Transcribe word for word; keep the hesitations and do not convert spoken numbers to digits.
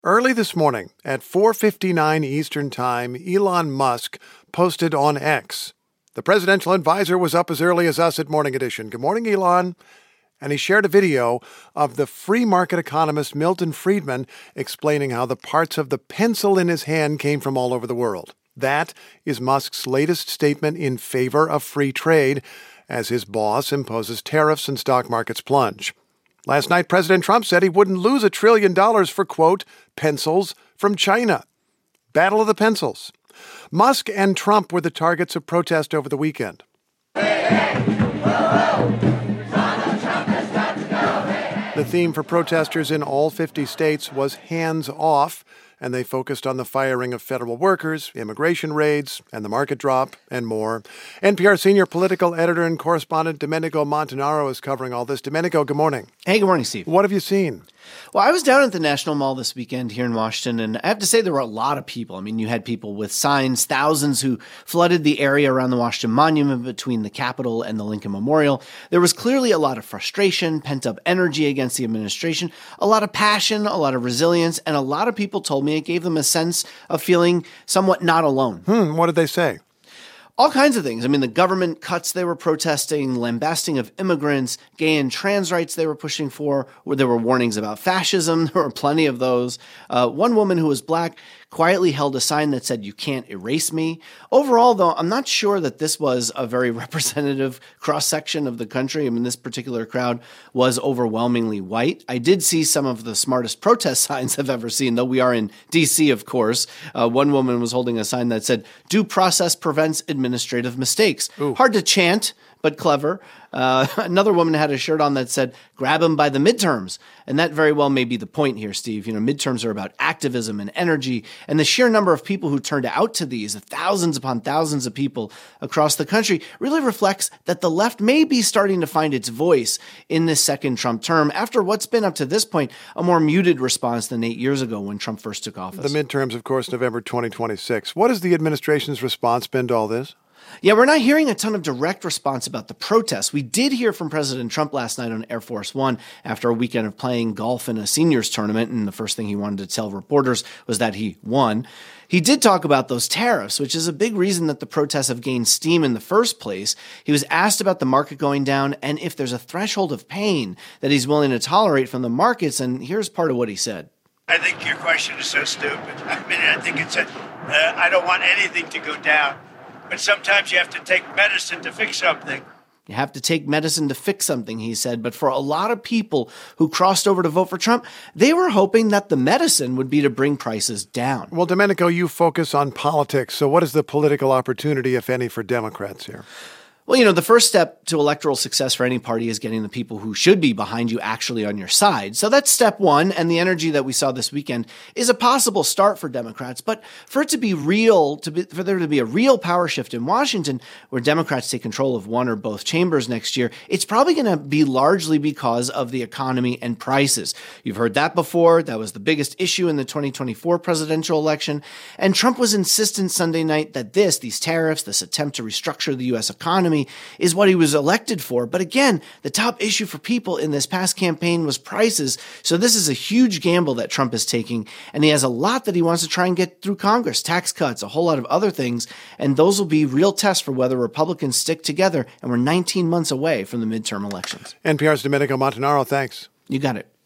Early this morning, at four fifty-nine Eastern Time, Elon Musk posted on X. The presidential advisor was up as early as us at Morning Edition. Good morning, Elon. And he shared a video of the free market economist Milton Friedman explaining how the parts of the pencil in his hand came from all over the world. That is Musk's latest statement in favor of free trade as his boss imposes tariffs and stock markets plunge. Last night, President Trump said he wouldn't lose a trillion dollars for, quote, pencils from China. Battle of the pencils. Musk and Trump were the targets of protest over the weekend. Hey, hey, whoa, whoa. Donald Trump has got to go. Hey, hey. The theme for protesters in all fifty states was hands off, and they focused on the firing of federal workers, immigration raids, and the market drop, and more. N P R senior political editor and correspondent Domenico Montanaro is covering all this. Domenico, good morning. Hey, good morning, Steve. What have you seen? Well, I was down at the National Mall this weekend here in Washington, and I have to say there were a lot of people. I mean, you had people with signs, thousands who flooded the area around the Washington Monument between the Capitol and the Lincoln Memorial. There was clearly a lot of frustration, pent-up energy against the administration, a lot of passion, a lot of resilience, and a lot of people told me it gave them a sense of feeling somewhat not alone. Hmm, what did they say? All kinds of things. I mean, the government cuts they were protesting, lambasting of immigrants, gay and trans rights they were pushing for, where there were warnings about fascism. There were plenty of those. Uh, one woman who was black quietly held a sign that said, "You can't erase me." Overall, though, I'm not sure that this was a very representative cross-section of the country. I mean, this particular crowd was overwhelmingly white. I did see some of the smartest protest signs I've ever seen, though we are in D C, of course. Uh, one woman was holding a sign that said, "Due process prevents administrative mistakes." Ooh. Hard to chant, but clever. Uh, another woman had a shirt on that said, "Grab him by the midterms." And that very well may be the point here, Steve. You know, midterms are about activism and energy, and the sheer number of people who turned out to these, thousands upon thousands of people across the country, really reflects that the left may be starting to find its voice in this second Trump term after what's been up to this point a more muted response than eight years ago when Trump first took office. The midterms, of course, November twenty twenty-six. What has the administration's response been to all this? Yeah, we're not hearing a ton of direct response about the protests. We did hear from President Trump last night on Air Force One after a weekend of playing golf in a seniors tournament, and the first thing he wanted to tell reporters was that he won. He did talk about those tariffs, which is a big reason that the protests have gained steam in the first place. He was asked about the market going down and if there's a threshold of pain that he's willing to tolerate from the markets, and here's part of what he said. I think your question is so stupid. I mean, I think it's a, uh, I don't want anything to go down. But sometimes you have to take medicine to fix something. You have to take medicine to fix something, he said. But for a lot of people who crossed over to vote for Trump, they were hoping that the medicine would be to bring prices down. Well, Domenico, you focus on politics. So what is the political opportunity, if any, for Democrats here? Well, you know, the first step to electoral success for any party is getting the people who should be behind you actually on your side. So that's step one, and the energy that we saw this weekend is a possible start for Democrats. But for it to be real, to be, for there to be a real power shift in Washington, where Democrats take control of one or both chambers next year, it's probably going to be largely because of the economy and prices. You've heard that before. That was the biggest issue in the twenty twenty-four presidential election. And Trump was insistent Sunday night that this, these tariffs, this attempt to restructure the U S economy, is what he was elected for. But again, the top issue for people in this past campaign was prices. So this is a huge gamble that Trump is taking. And he has a lot that he wants to try and get through Congress, tax cuts, a whole lot of other things. And those will be real tests for whether Republicans stick together. And we're nineteen months away from the midterm elections. N P R's Domenico Montanaro, thanks. You got it.